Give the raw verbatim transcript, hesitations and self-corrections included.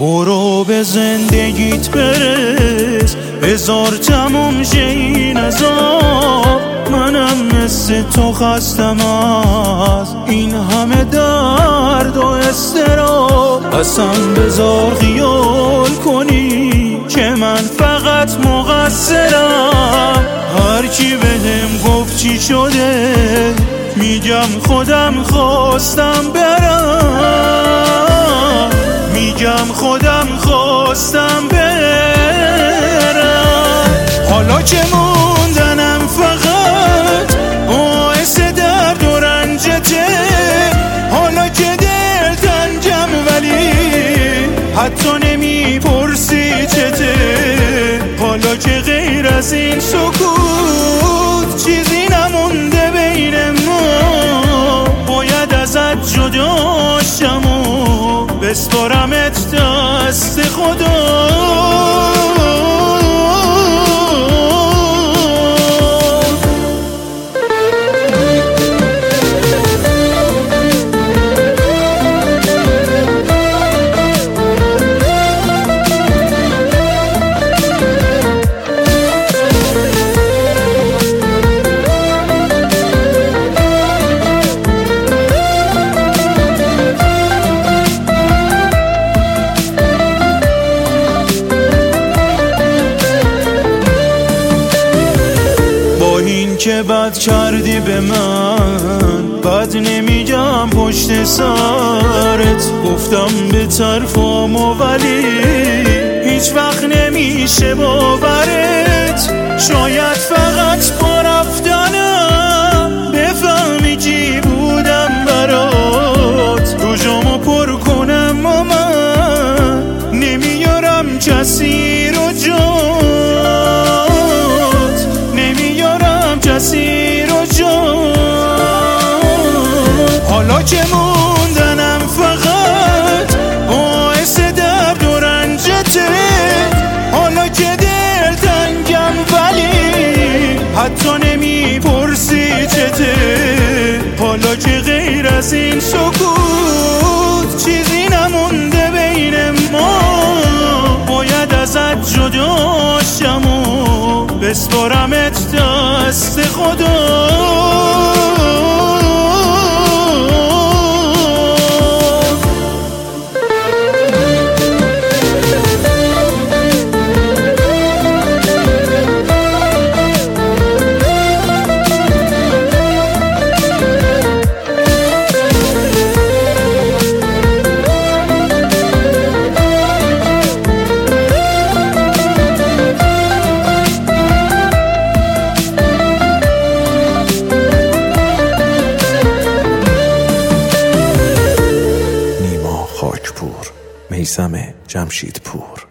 برو به زندگیت برس، بذار تموم شه این عذاب. منم مثل تو خستم از این همه درد و اضطراب. اصلا بذار خیال کنی که من فقط مقصرم. هر کی بهم گفت چی شده میگم خودم خواستم برم، میگم خودم خواستم برم. حالا که موندنم فقط باعث درد و رنجته، حالا که دل تنگم ولی حتی نمیپرسی چته. حالا که غیر از این سکوت چیزی نمونده بین ما، باید ازت جدا شم و بسپارمت دست خدا. که بد کردی به من، بد نمیگم پشت سرت. گفتم به طرفم ولی هیچ وقت نمیشه باورت. شاید فقط با رفتنم بفهمی کی بودم برات. تو جامو پر کنم و من نمیارم کسی رو جات، کسی رو جان. حالا که موندنم فقط باعث درد و رنجته، حالا که دل تنگم ولی حتی نمیپرسی چته. حالا که غیر از این سکوت چیزی نمونده بین ما، باید ازت جدا شم و بسپارمت دست خدا. میثم جمشیدپور.